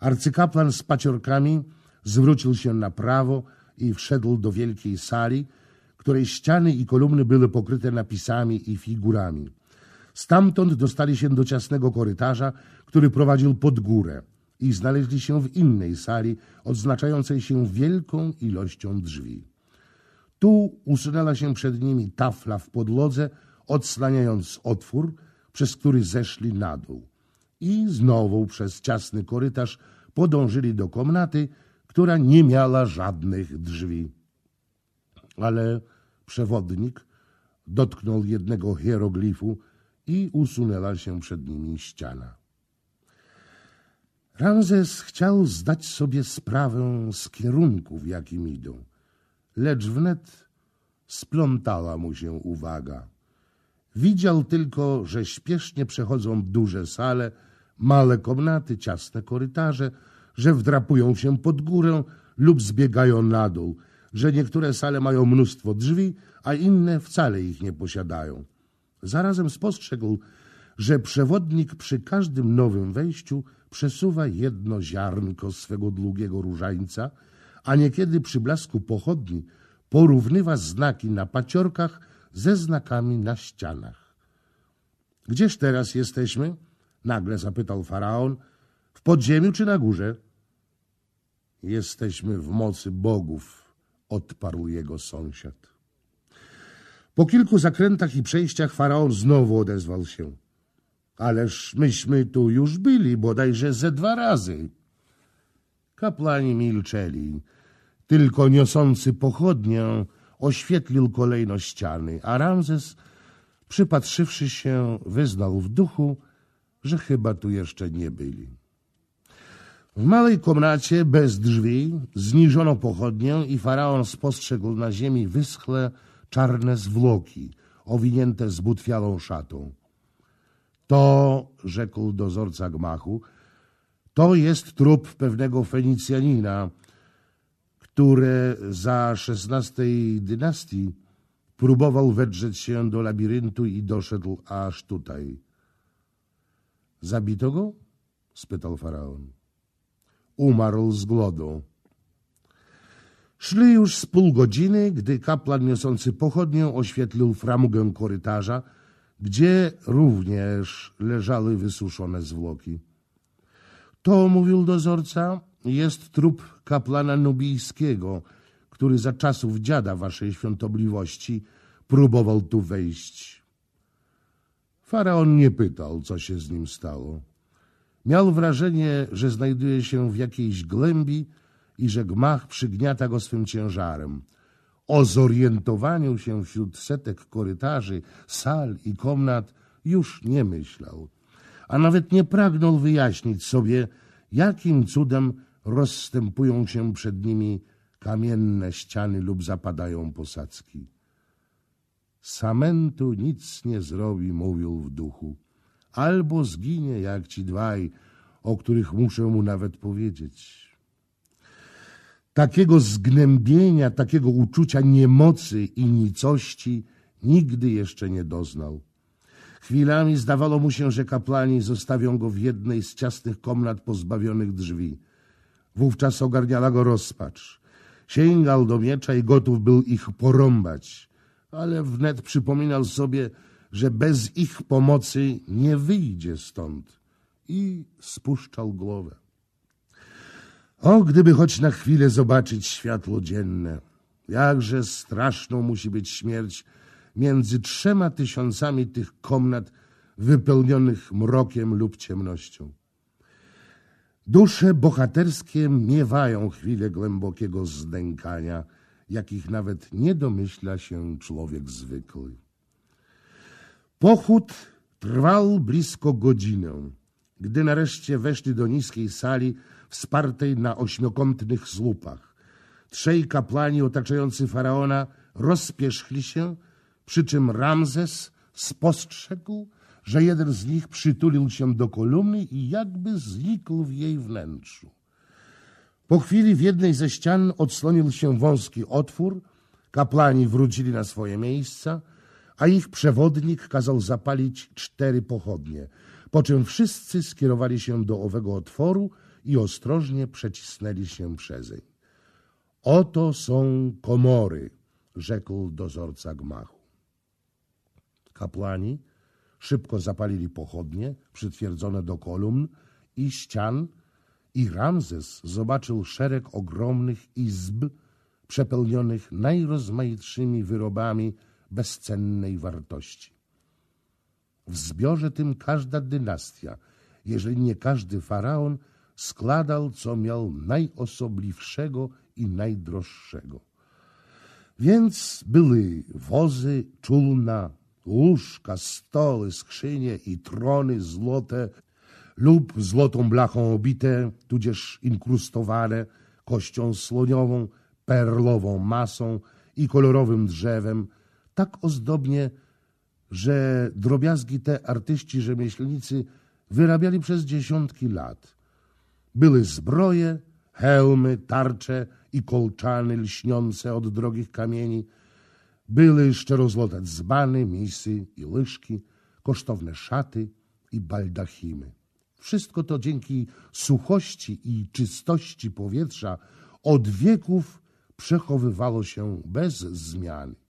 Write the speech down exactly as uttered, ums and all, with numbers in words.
Arcykaplan z paciorkami zwrócił się na prawo i wszedł do wielkiej sali, której ściany i kolumny były pokryte napisami i figurami. Stamtąd dostali się do ciasnego korytarza, który prowadził pod górę, i znaleźli się w innej sali odznaczającej się wielką ilością drzwi. Tu usunęła się przed nimi tafla w podłodze, odsłaniając otwór, przez który zeszli na dół. I znowu przez ciasny korytarz podążyli do komnaty, która nie miała żadnych drzwi. Ale przewodnik dotknął jednego hieroglifu i usunęła się przed nimi ściana. Ramzes chciał zdać sobie sprawę z kierunku, w jakim idą, lecz wnet splątała mu się uwaga. Widział tylko, że śpiesznie przechodzą duże sale, małe komnaty, ciasne korytarze, że wdrapują się pod górę lub zbiegają na dół, że niektóre sale mają mnóstwo drzwi, a inne wcale ich nie posiadają. Zarazem spostrzegł, że przewodnik przy każdym nowym wejściu przesuwa jedno ziarnko swego długiego różańca, a niekiedy przy blasku pochodni porównywa znaki na paciorkach ze znakami na ścianach. — Gdzież teraz jesteśmy? — nagle zapytał faraon. — W podziemiu czy na górze? — Jesteśmy w mocy bogów — odparł jego sąsiad. Po kilku zakrętach i przejściach faraon znowu odezwał się. — Ależ myśmy tu już byli, bodajże ze dwa razy. Kapłani milczeli. Tylko niosący pochodnię oświetlił kolejno ściany, a Ramzes, przypatrzywszy się, wyznał w duchu, że chyba tu jeszcze nie byli. W małej komnacie bez drzwi zniżono pochodnię i faraon spostrzegł na ziemi wyschłe, czarne zwłoki, owinięte zbutwiałą szatą. To, rzekł dozorca gmachu, to jest trup pewnego Fenicjanina, który za szesnastej dynastii próbował wedrzeć się do labiryntu i doszedł aż tutaj. — Zabito go? — spytał faraon. — Umarł z głodu. Szli już z pół godziny, gdy kapłan niosący pochodnię oświetlił framugę korytarza, gdzie również leżały wysuszone zwłoki. — To, mówił dozorca, jest trup kapłana nubijskiego, który za czasów dziada waszej świątobliwości próbował tu wejść. Faraon nie pytał, co się z nim stało. Miał wrażenie, że znajduje się w jakiejś głębi i że gmach przygniata go swym ciężarem. O zorientowaniu się wśród setek korytarzy, sal i komnat już nie myślał, a nawet nie pragnął wyjaśnić sobie, jakim cudem rozstępują się przed nimi kamienne ściany lub zapadają posadzki. Samentu nic nie zrobi, mówił w duchu. Albo zginie jak ci dwaj, o których muszę mu nawet powiedzieć. Takiego zgnębienia, takiego uczucia niemocy i nicości nigdy jeszcze nie doznał. Chwilami zdawało mu się, że kapłani zostawią go w jednej z ciasnych komnat pozbawionych drzwi. Wówczas ogarniała go rozpacz. Sięgał do miecza i gotów był ich porąbać, ale wnet przypominał sobie, że bez ich pomocy nie wyjdzie stąd i spuszczał głowę. O, gdyby choć na chwilę zobaczyć światło dzienne, jakże straszną musi być śmierć między trzema tysiącami tych komnat wypełnionych mrokiem lub ciemnością. Dusze bohaterskie miewają chwile głębokiego znękania, jakich nawet nie domyśla się człowiek zwykły. Pochód trwał blisko godzinę, gdy nareszcie weszli do niskiej sali wspartej na ośmiokątnych słupach. Trzej kapłani otaczający faraona rozpierzchli się, przy czym Ramzes spostrzegł, że jeden z nich przytulił się do kolumny i jakby znikł w jej wnętrzu. Po chwili w jednej ze ścian odsłonił się wąski otwór, kapłani wrócili na swoje miejsca, a ich przewodnik kazał zapalić cztery pochodnie, po czym wszyscy skierowali się do owego otworu i ostrożnie przecisnęli się przezeń. Oto są komory, rzekł dozorca gmachu. Kapłani szybko zapalili pochodnie przytwierdzone do kolumn i ścian i Ramzes zobaczył szereg ogromnych izb przepełnionych najrozmaitszymi wyrobami bezcennej wartości. W zbiorze tym każda dynastia, jeżeli nie każdy faraon, składał, co miał najosobliwszego i najdroższego. Więc były wozy, czółna, łóżka, stoły, skrzynie i trony złote lub złotą blachą obite, tudzież inkrustowane kością słoniową, perlową masą i kolorowym drzewem, tak ozdobnie, że drobiazgi te artyści rzemieślnicy wyrabiali przez dziesiątki lat. Były zbroje, hełmy, tarcze i kolczany lśniące od drogich kamieni. Były szczerozłote dzbany, misy i łyżki, kosztowne szaty i baldachimy. Wszystko to dzięki suchości i czystości powietrza od wieków przechowywało się bez zmiany.